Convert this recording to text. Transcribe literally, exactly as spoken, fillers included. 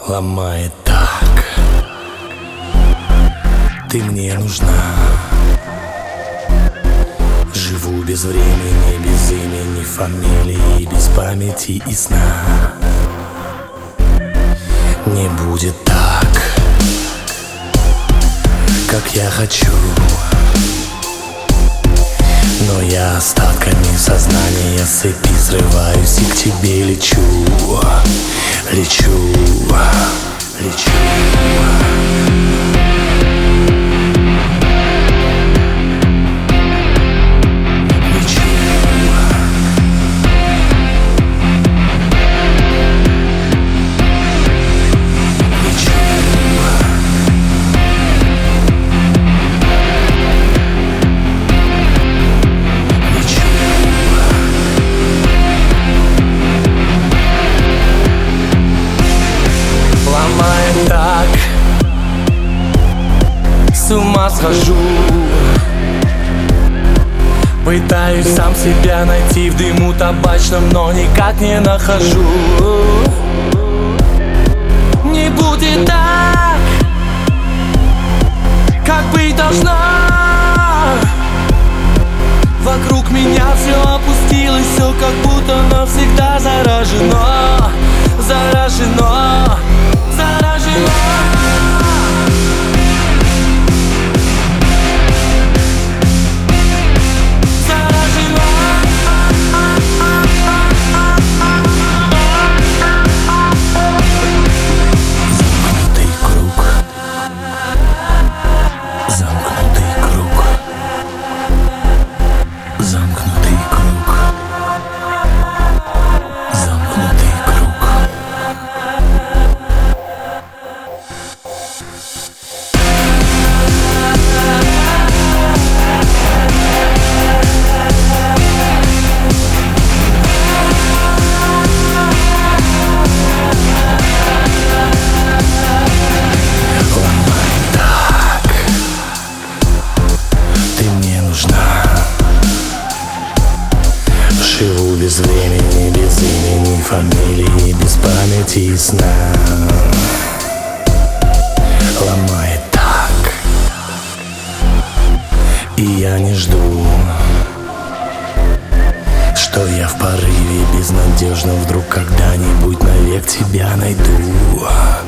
Ломает так. Ты мне нужна. Живу без времени, без имени, фамилии, без памяти и сна. Не будет так, как я хочу, но я остатками сознания с цепи срываюсь и к тебе лечу. Лечу, лечу. Так, с ума схожу. Пытаюсь сам себя найти в дыму табачном, но никак не нахожу. Не будет так, как быть должно. Вокруг меня все опустилось, все как будто навсегда заражено. Заражено. Заражено. Живу без времени, без имени, фамилии, без памяти и сна. Ломает так, и я не жду, что я в порыве безнадежно вдруг когда-нибудь навек тебя найду.